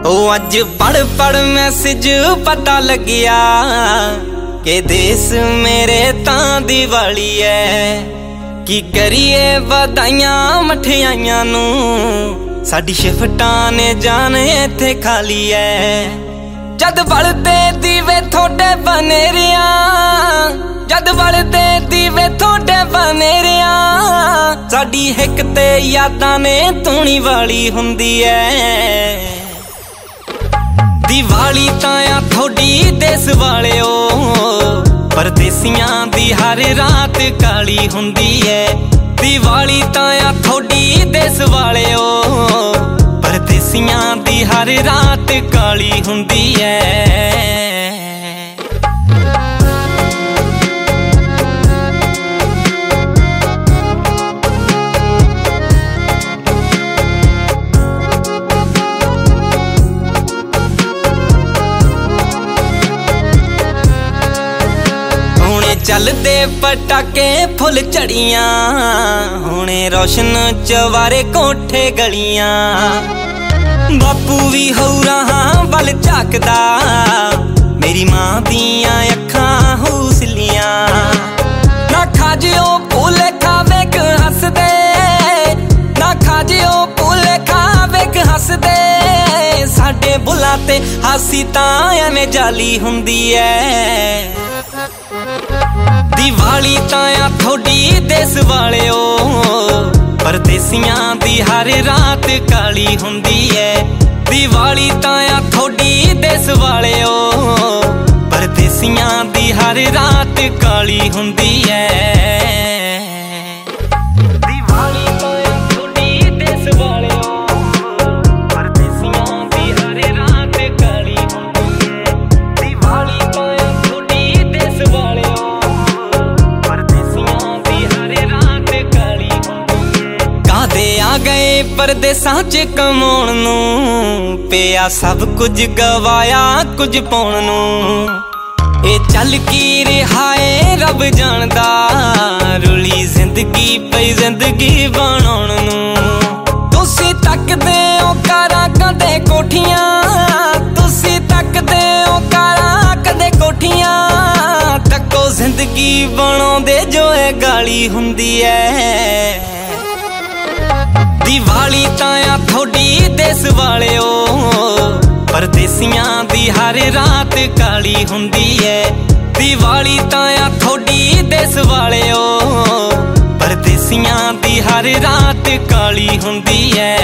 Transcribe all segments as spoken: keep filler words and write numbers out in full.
ओ अज पढ़ पढ़ मैसेज पता लगिया के देश मेरे तां दिवाली है। की करिए बधाइयां मठियाइयां नू साडी शिफ्टां ने जान इत्थे खाली है। जद बलदे दीवे थोड़े बनेरिया जद बलदे दीवे थोड़े बनेरिया साडी हिक ते यादां ने तूनी वाली हुंदी है। दिवाली ताया थोड़ी देश वालिओ परदेसियां दी हर रात काली हुंदी है। दिवाली ताया थोड़ी देश वालिओ परदेसियां दी हर रात काली हुंदी है। चलदे पटाके फुल चढ़ियां हुणे रोशन चवारे कोठे गलियां। बापू भी हौरां वल झाकदा मेरी मां दियां अखां हौसलियां। ना खाजिओ भुले खावे क हसदे ना खाजिओ भुले खावे क हसदे साडे बुलां ते हासी तां एवें जाली हुंदी है। दिवाली ताया थोड़ी देश वालिओ परदेसियां दी हर रात काली हुंदी है। दिवाली ताया थोड़ी देश वालिओ परदेसियां दी हर रात काली हुंदी है। परदेसां च कमाउण नूं पिया सब कुछ गवाया कुछ पाउण नूं। ए चल की रिहा है रब जानदा रुली जिंदगी पई जिंदगी बनाउण नूं। तुसी तकदे ओ कारां कदे कोठियां तुसी तकदे ओ कारां कदे कोठियां तको जिंदगी बनाउंदे जो ए गाली हुंदी है। दिवाली ताया थोड़ी देश वालिओ परदेसियां दी हर रात काली हुंदी है। दिवाली ताया थोड़ी देश वालिओ परदेसियां दी हर रात काली हुंदी है।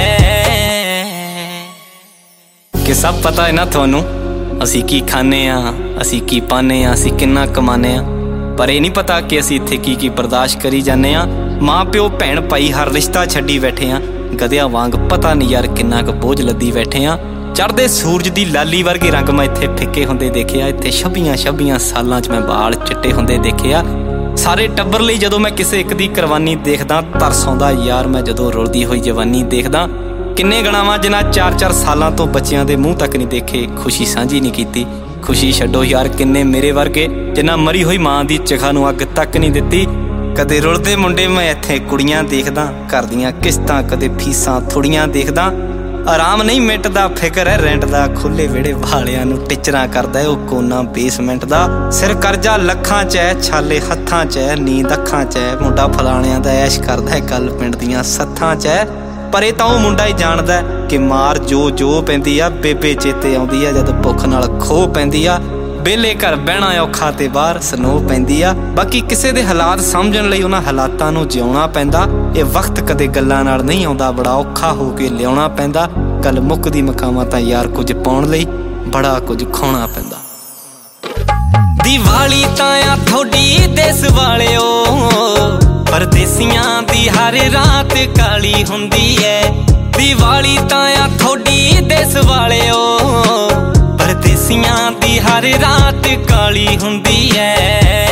कि सब पता है ना थानू असी की खाने आ असी की पाने आ असी किन्ना कमाने आ पर यह नहीं पता कि असी इत्थे की की बर्दाश्त करी जाने आ। माँ प्यो भैन भाई हर रिश्ता छड्डी बैठे आ गधिया वांग पता नहीं यार किन्ना क बोझ लदी बैठे आ। चढ़दे सूरज दी लाली वर्गे रंग मैं इत्थे फिक्के हुंदे देखे आ। इत्थे छब्बियां छब्बियां सालां च मैं बाल चिट्टे हुंदे देखे आ। सारे टब्बर लई जदों मैं किसे एक दी कुरबानी देखदा तरस आउंदा यार। मैं जदों रुलदी होई जवानी देखदा किन्ने गणावां जिन्हां चार चार सालां तो बच्चियां दे मूँह तक नहीं देखे खुशी साझी नहीं कीती। खुशी छड्डो यार किन्ने मेरे वर्गे जिन्हां मरी होई मां दी चिखा नूं अग तक नहीं दित्ती। कदे रुलदे मुंडे मैं इत्थे कुड़ियां देखदा घर दियां किस्तां कदे फीसां थोड़ियां देखदा। आराम नहीं मिटदा फिकर है रेंट दा खुले विहड़े वालियां नूं टिचरां करदा ओ कोना बेसमेंट दा। सिर करजा लखां च है छाले हत्थां च है नींद अखां च है मुंडा फलाणियां दा ऐश करदा है गल पिंड दियां सत्थां च है। पर ये तां ओह मुंडा ही जाणदा कि मार जो जो पैंदी आ बेबे चेते आउंदी आ जद भुख नाल खो पैंदी आ। बेले घर बहना औखा ते बाहर सनो पैंदी आ। बाकी किसे दे हालात समझण लई उन्हां हालातां नूं जिउणा पैंदा। ये वक्त कदे गल्लां नाल नहीं आउंदा बड़ा औखा हो के लियाउणा पैंदा। गल मुक्कदी मकावां तां यार कुछ पाउण लई बड़ा कुछ खोणा पैंदा। दिवाली ताया थोड़ी देश वालिओ परदेसियां दी हर रात काली हुंदी है। दिवाली ताया थोड़ी देश वालिओ परदेसियां दी हर रात काली हुंदी है।